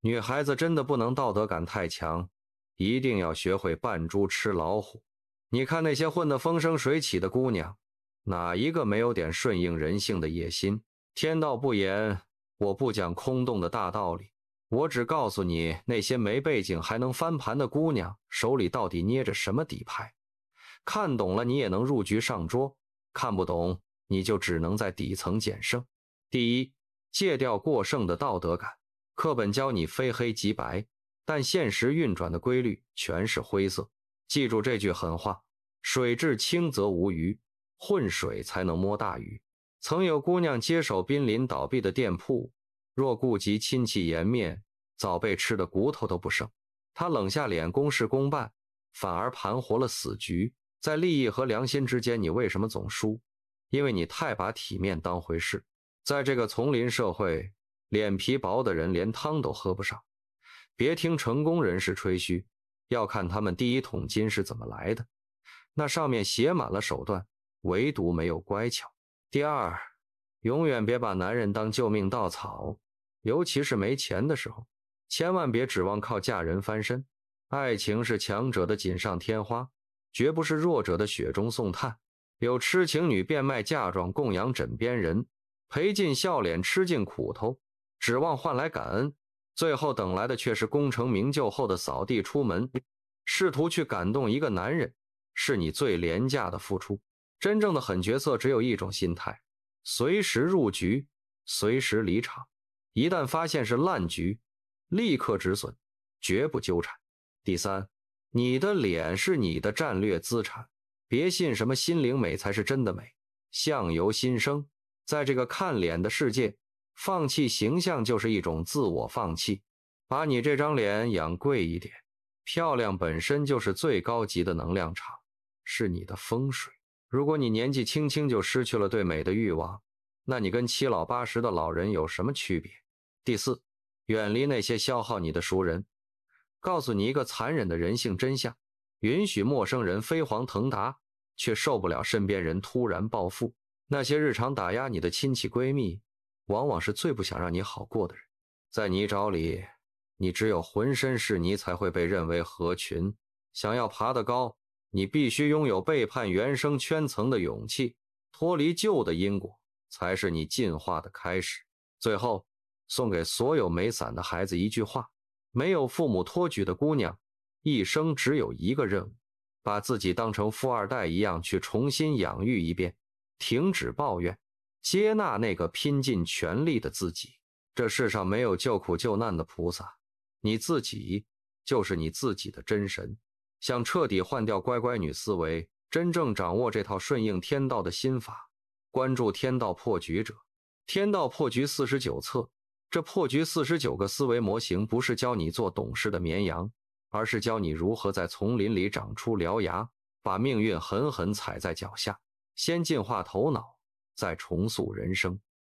女孩子真的不能道德感太强，一定要学会扮猪吃老虎。你看那些混得风生水起的姑娘，哪一个没有点顺应人性的野心？天道不严，我不讲空洞的大道理，我只告诉你，那些没背景还能翻盘的姑娘手里到底捏着什么底牌。看懂了你也能入局上桌，看不懂你就只能在底层捡剩。第一，戒掉过剩的道德感。课本教你非黑即白，但现实运转的规律全是灰色。记住这句狠话，水至清则无鱼，混水才能摸大鱼。曾有姑娘接手濒临倒闭的店铺，若顾及亲戚颜面，早被吃的骨头都不剩。她冷下脸公事公办，反而盘活了死局。在利益和良心之间，你为什么总输？因为你太把体面当回事。在这个丛林社会，脸皮薄的人连汤都喝不上。别听成功人士吹嘘，要看他们第一桶金是怎么来的，那上面写满了手段，唯独没有乖巧。第二，永远别把男人当救命稻草，尤其是没钱的时候，千万别指望靠嫁人翻身。爱情是强者的锦上添花，绝不是弱者的雪中送炭。有痴情女变卖嫁妆供养枕边人，赔尽笑脸吃尽苦头，指望换来感恩，最后等来的却是功成名就后的扫地出门。试图去感动一个男人，是你最廉价的付出。真正的狠角色只有一种心态，随时入局，随时离场。一旦发现是烂局，立刻止损，绝不纠缠。第三，你的脸是你的战略资产，别信什么心灵美才是真的美，相由心生。在这个看脸的世界，放弃形象就是一种自我放弃。把你这张脸养贵一点，漂亮本身就是最高级的能量场，是你的风水。如果你年纪轻轻就失去了对美的欲望，那你跟七老八十的老人有什么区别？第四，远离那些消耗你的熟人。告诉你一个残忍的人性真相，允许陌生人飞黄腾达，却受不了身边人突然暴富。那些日常打压你的亲戚闺蜜，往往是最不想让你好过的人。在泥沼里，你只有浑身是泥才会被认为合群。想要爬得高，你必须拥有背叛原生圈层的勇气，脱离旧的因果，才是你进化的开始。最后，送给所有没伞的孩子一句话，没有父母托举的姑娘，一生只有一个任务，把自己当成富二代一样去重新养育一遍，停止抱怨，接纳那个拼尽全力的自己。这世上没有救苦救难的菩萨，你自己就是你自己的真神。想彻底换掉乖乖女思维，真正掌握这套顺应天道的心法，关注天道破局者。天道破局49册，这破局49个思维模型不是教你做懂事的绵羊，而是教你如何在丛林里长出獠牙，把命运狠狠踩在脚下，先净化头脑，再重塑人生。